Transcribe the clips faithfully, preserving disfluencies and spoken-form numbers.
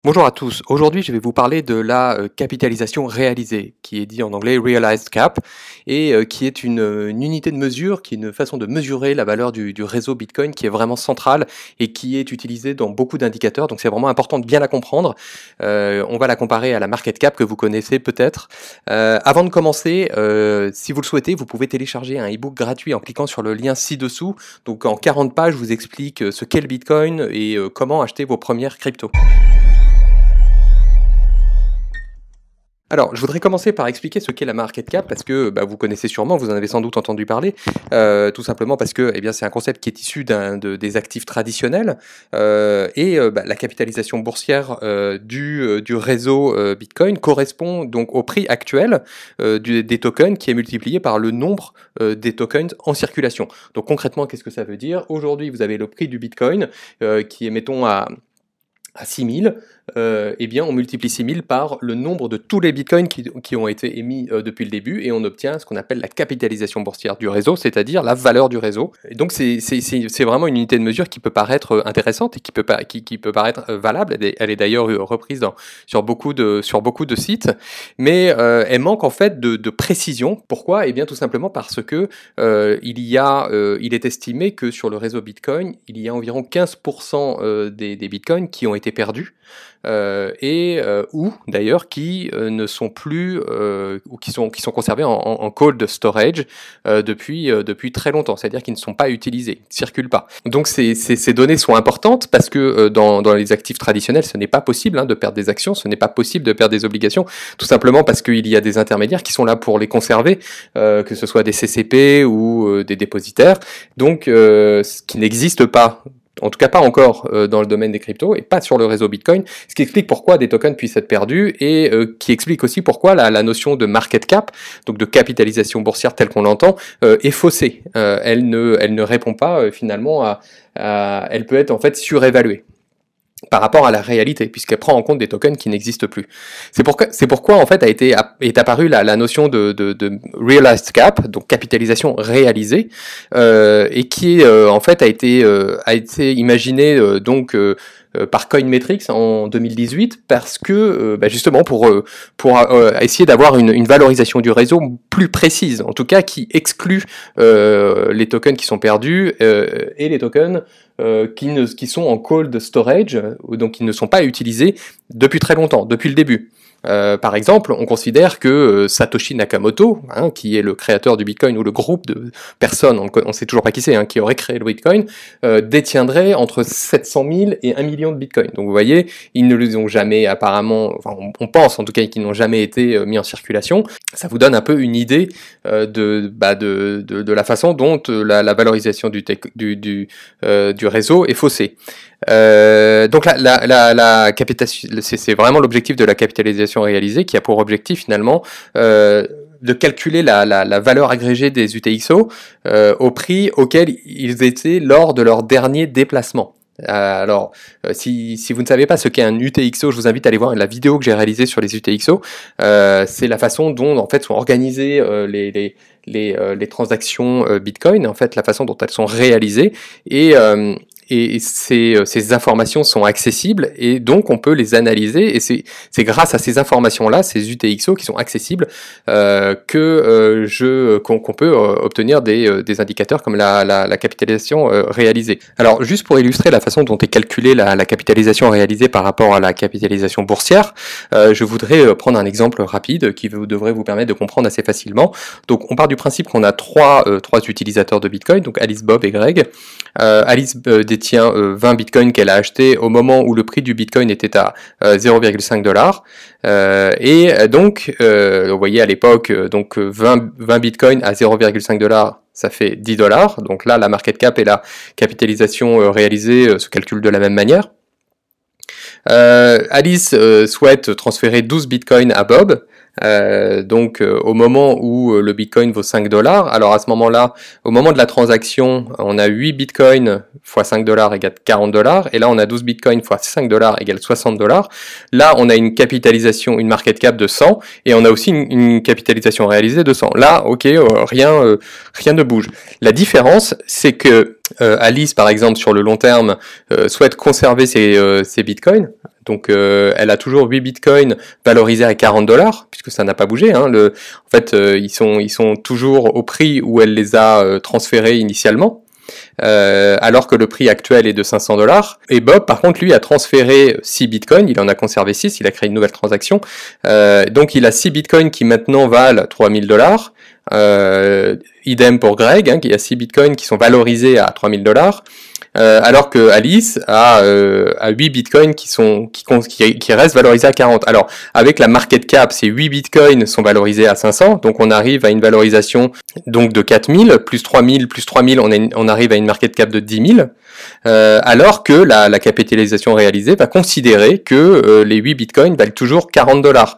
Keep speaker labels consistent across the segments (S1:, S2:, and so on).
S1: Bonjour à tous. Aujourd'hui, je vais vous parler de la euh, capitalisation réalisée, qui est dit en anglais realized cap, et euh, qui est une, euh, une unité de mesure, qui est une façon de mesurer la valeur du, du réseau Bitcoin, qui est vraiment centrale et qui est utilisée dans beaucoup d'indicateurs. Donc, c'est vraiment important de bien la comprendre. Euh, on va la comparer à la market cap que vous connaissez peut-être. Euh, avant de commencer, euh, si vous le souhaitez, vous pouvez télécharger un e-book gratuit en cliquant sur le lien ci-dessous. Donc, en quarante pages, je vous explique ce qu'est le Bitcoin et euh, comment acheter vos premières cryptos. Alors, je voudrais commencer par expliquer ce qu'est la market cap, parce que bah, vous connaissez sûrement, vous en avez sans doute entendu parler, euh, tout simplement parce que eh bien, c'est un concept qui est issu d'un, de, des actifs traditionnels, euh, et euh, bah, la capitalisation boursière euh, du, euh, du réseau euh, Bitcoin correspond donc au prix actuel euh, du, des tokens, qui est multiplié par le nombre euh, des tokens en circulation. Donc concrètement, qu'est-ce que ça veut dire? Aujourd'hui, vous avez le prix du Bitcoin, euh, qui est, mettons, à... à six mille, euh, eh bien on multiplie six mille par le nombre de tous les bitcoins qui, qui ont été émis euh, depuis le début, et on obtient ce qu'on appelle la capitalisation boursière du réseau, c'est-à-dire la valeur du réseau. Et donc c'est, c'est, c'est, c'est vraiment une unité de mesure qui peut paraître intéressante et qui peut, qui, qui peut paraître valable. Elle est, elle est d'ailleurs reprise dans, sur, beaucoup de, sur beaucoup de sites, mais euh, elle manque en fait de, de précision. Pourquoi? Eh bien tout simplement parce que euh, il, y a, euh, il est estimé que sur le réseau Bitcoin, il y a environ quinze pour cent euh, des, des bitcoins qui ont été perdus, euh, et euh, ou d'ailleurs qui euh, ne sont plus euh, ou qui sont qui sont conservés en, en, en cold storage euh, depuis euh, depuis très longtemps, c'est-à-dire qu'ils ne sont pas utilisés, ils ne circulent pas. Donc ces, ces, ces données sont importantes parce que euh, dans, dans les actifs traditionnels, ce n'est pas possible hein, de perdre des actions, ce n'est pas possible de perdre des obligations, tout simplement parce qu'il y a des intermédiaires qui sont là pour les conserver, euh, que ce soit des C C P ou euh, des dépositaires, donc euh, ce qui n'existe pas, en tout cas pas encore euh, dans le domaine des cryptos et pas sur le réseau Bitcoin, ce qui explique pourquoi des tokens puissent être perdus et euh, qui explique aussi pourquoi la, la notion de market cap, donc de capitalisation boursière telle qu'on l'entend, euh, est faussée. Euh, elle, ne, elle ne répond pas euh, finalement à, à... Elle peut être en fait surévaluée par rapport à la réalité, puisqu'elle prend en compte des tokens qui n'existent plus. C'est pourquoi, c'est pourquoi en fait a été est apparue la, la notion de, de, de realized cap, donc capitalisation réalisée, euh, et qui euh, en fait a été euh, a été imaginée euh, donc euh, par Coinmetrics en deux mille dix-huit, parce que euh, bah justement pour euh, pour euh, essayer d'avoir une, une valorisation du réseau plus précise, en tout cas qui exclut euh, les tokens qui sont perdus euh, et les tokens euh, qui ne qui sont en cold storage, donc qui ne sont pas utilisés depuis très longtemps, depuis le début. Euh, par exemple, on considère que euh, Satoshi Nakamoto, hein, qui est le créateur du Bitcoin, ou le groupe de personnes, on ne sait toujours pas qui c'est, hein, qui aurait créé le Bitcoin, euh, détiendrait entre sept cent mille et un million de Bitcoin. Donc vous voyez, ils ne les ont jamais apparemment, enfin on, on pense en tout cas qu'ils n'ont jamais été euh, mis en circulation. Ça vous donne un peu une idée euh, de, bah de, de, de la façon dont euh, la, la valorisation du, tech, du, du, euh, du réseau est faussée. Euh, donc la, la, la, la capitalisation, c'est, c'est vraiment l'objectif de la capitalisation réalisée, qui a pour objectif finalement euh, de calculer la, la, la valeur agrégée des U T X O euh, au prix auquel ils étaient lors de leur dernier déplacement. Euh, alors, euh, si, si vous ne savez pas ce qu'est un U T X O, je vous invite à aller voir la vidéo que j'ai réalisée sur les U T X O. Euh, c'est la façon dont en fait sont organisées euh, les, les, les, euh, les transactions euh, Bitcoin, en fait la façon dont elles sont réalisées, et euh, et ces, ces informations sont accessibles et donc on peut les analyser, et c'est, c'est grâce à ces informations-là, ces U T X O qui sont accessibles, euh, que euh, je, qu'on, qu'on peut euh, obtenir des, euh, des indicateurs comme la, la, la capitalisation euh, réalisée. Alors juste pour illustrer la façon dont est calculée la, la capitalisation réalisée par rapport à la capitalisation boursière, euh, je voudrais prendre un exemple rapide qui vous, devrait vous permettre de comprendre assez facilement. Donc on part du principe qu'on a trois, euh, trois utilisateurs de Bitcoin, donc Alice, Bob et Greg. Euh, Alice euh, détient euh, vingt bitcoins qu'elle a acheté au moment où le prix du bitcoin était à euh, zéro virgule cinq dollars. Euh, et donc, euh, vous voyez à l'époque, euh, donc vingt, vingt bitcoins à zéro virgule cinq dollars, ça fait dix dollars. Donc là, la market cap et la capitalisation euh, réalisée euh, se calculent de la même manière. Euh, Alice euh, souhaite transférer douze bitcoins à Bob. Euh, donc euh, au moment où euh, le Bitcoin vaut cinq dollars, alors à ce moment-là, au moment de la transaction, on a huit Bitcoins fois cinq dollars égale quarante dollars, et là on a douze Bitcoins fois cinq dollars égale soixante dollars. Là on a une capitalisation, une market cap de cent, et on a aussi une, une capitalisation réalisée de cent. Là, ok, euh, rien, euh, rien ne bouge. La différence, c'est que euh, Alice, par exemple, sur le long terme, euh, souhaite conserver ses, euh, ses Bitcoins, Donc euh, elle a toujours huit bitcoins valorisés à quarante dollars, puisque ça n'a pas bougé. Hein. Le, en fait, euh, ils, sont, ils sont toujours au prix où elle les a euh, transférés initialement. Euh, alors que le prix actuel est de cinq cents dollars. Et Bob, par contre, lui, a transféré six bitcoins, il en a conservé six, il a créé une nouvelle transaction. Euh, donc, il a six bitcoins qui maintenant valent trois mille dollars. Euh, idem pour Greg, hein, qui a six bitcoins qui sont valorisés à trois mille dollars. Euh, alors que Alice a, euh, a huit bitcoins qui sont qui, qui, qui restent valorisés à quarante. Alors avec la market cap, ces huit bitcoins sont valorisés à cinq cents, donc on arrive à une valorisation donc de quatre mille, plus trois mille, plus trois mille, on, a une, on arrive à une market cap de dix mille, euh, alors que la, la capitalisation réalisée va considérer que euh, les huit bitcoins valent toujours quarante dollars.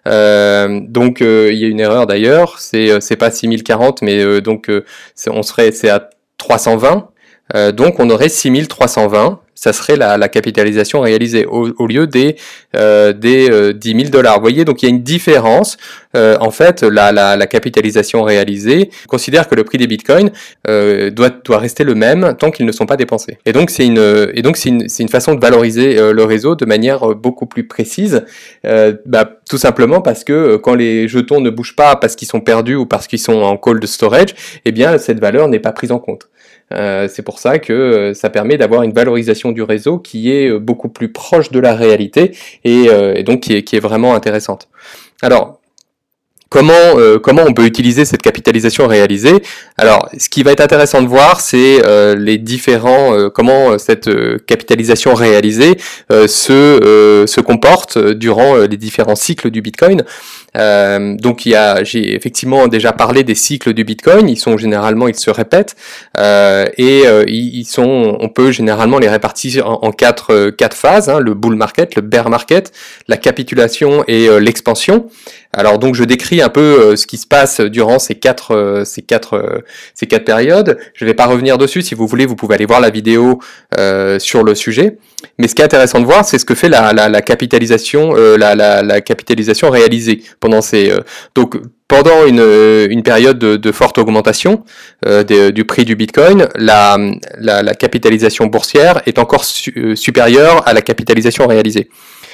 S1: Euh, donc euh, il y a une erreur d'ailleurs, c'est c'est pas six mille quarante, mais euh, donc euh, c'est, on serait c'est à trois cent vingt. Euh, donc on aurait six mille trois cent vingt, ça serait la, la capitalisation réalisée au, au lieu des, euh, des euh, dix mille dollars. Vous voyez, donc il y a une différence. Euh, en fait, la, la, la capitalisation réalisée considère que le prix des bitcoins euh, doit, doit rester le même tant qu'ils ne sont pas dépensés. Et donc c'est une, et donc c'est une, c'est une façon de valoriser euh, le réseau de manière beaucoup plus précise, euh, bah, tout simplement parce que euh, quand les jetons ne bougent pas parce qu'ils sont perdus ou parce qu'ils sont en cold storage, eh bien cette valeur n'est pas prise en compte. Euh, c'est pour ça que euh, ça permet d'avoir une valorisation du réseau qui est euh, beaucoup plus proche de la réalité et, euh, et donc qui est, qui est vraiment intéressante. Alors, comment, euh, comment on peut utiliser cette capitalisation réalisée? Alors, ce qui va être intéressant de voir, c'est euh, les différents, euh, comment cette euh, capitalisation réalisée euh, se, euh, se comporte durant euh, les différents cycles du Bitcoin. Euh, donc il y a, j'ai effectivement déjà parlé des cycles du Bitcoin. Ils sont généralement, ils se répètent euh, et euh, ils sont, on peut généralement les répartir en, en quatre, euh, quatre phases, hein, le bull market, le bear market, la capitulation et euh, l'expansion. Alors donc je décris un peu euh, ce qui se passe durant ces quatre, euh, ces quatre, euh, ces quatre périodes. Je ne vais pas revenir dessus. Si vous voulez, vous pouvez aller voir la vidéo euh, sur le sujet. Mais ce qui est intéressant de voir, c'est ce que fait la, la, la capitalisation, euh, la, la, la capitalisation réalisée pendant ces. Euh, donc pendant une, une période de, de forte augmentation euh, de, du prix du Bitcoin, la, la, la capitalisation boursière est encore su, euh, supérieure à la capitalisation réalisée.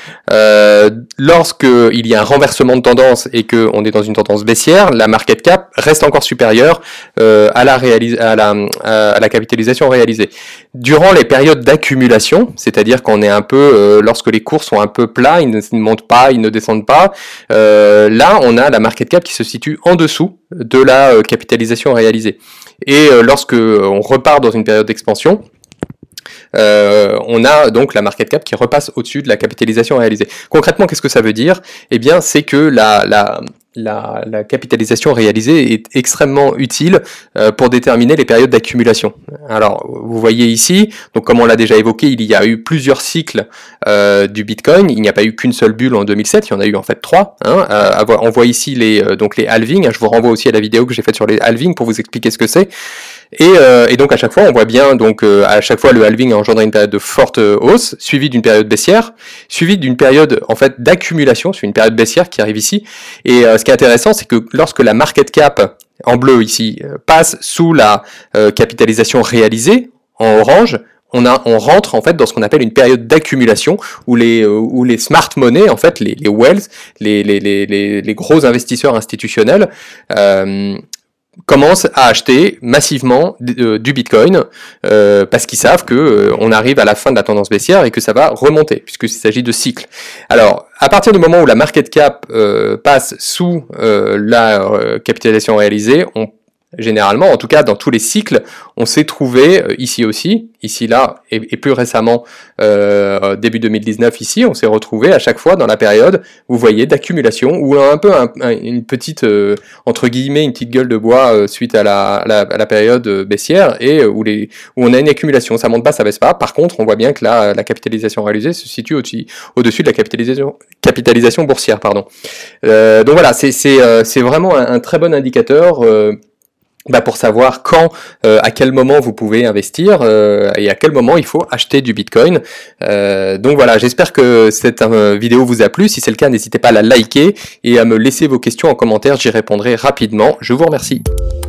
S1: Euh, lorsque il y a un renversement de tendance et que on est dans une tendance baissière, la market cap reste encore supérieure euh, à la réalis- à la à la capitalisation réalisée. Durant les périodes d'accumulation, c'est-à-dire qu'on est un peu euh, lorsque les cours sont un peu plats, ils ne montent pas, ils ne descendent pas, euh, là on a la market cap qui se situe en dessous de la euh, capitalisation réalisée. Et euh, lorsque on repart dans une période d'expansion, Euh, on a donc la market cap qui repasse au-dessus de la capitalisation réalisée. Concrètement, qu'est-ce que ça veut dire? Eh bien, c'est que la, la, la, la capitalisation réalisée est extrêmement utile euh, pour déterminer les périodes d'accumulation. Alors, vous voyez ici, donc comme on l'a déjà évoqué, il y a eu plusieurs cycles euh, du Bitcoin. Il n'y a pas eu qu'une seule bulle en deux mille sept, il y en a eu en fait trois. Hein. Euh, on voit ici les, euh, donc les halvings. Je vous renvoie aussi à la vidéo que j'ai faite sur les halvings pour vous expliquer ce que c'est. Et, euh, et donc à chaque fois, on voit bien, donc euh, à chaque fois, le halving a engendré une période de forte hausse, suivie d'une période baissière, suivie d'une période en fait d'accumulation, c'est une période baissière qui arrive ici. Et euh, ce qui est intéressant, c'est que lorsque la market cap en bleu ici passe sous la euh, capitalisation réalisée en orange, on a, on rentre en fait dans ce qu'on appelle une période d'accumulation où les, euh, où les smart money, en fait, les, les whales, les, les, les, les, les gros investisseurs institutionnels, euh, commencent à acheter massivement euh, du Bitcoin euh, parce qu'ils savent que euh, on arrive à la fin de la tendance baissière et que ça va remonter puisqu'il s'agit de cycles. Alors, à partir du moment où la market cap euh, passe sous euh, la euh, capitalisation réalisée, on généralement, en tout cas dans tous les cycles, on s'est trouvé euh, ici aussi, ici là, et, et plus récemment, euh, début deux mille dix-neuf ici, on s'est retrouvé à chaque fois dans la période, vous voyez, d'accumulation, où un peu un, un, une petite, euh, entre guillemets, une petite gueule de bois euh, suite à la, la, à la période baissière, et euh, où, les, où on a une accumulation, ça monte pas, ça baisse pas. Par contre, on voit bien que là, la capitalisation réalisée se situe au-dessus, au-dessus de la capitalisation, capitalisation boursière, pardon. Euh, donc voilà, c'est, c'est, euh, c'est vraiment un, un très bon indicateur euh, Bah pour savoir quand, euh, à quel moment vous pouvez investir euh, et à quel moment il faut acheter du Bitcoin. Euh, donc voilà, j'espère que cette euh, vidéo vous a plu. Si c'est le cas, n'hésitez pas à la liker et à me laisser vos questions en commentaire. J'y répondrai rapidement. Je vous remercie.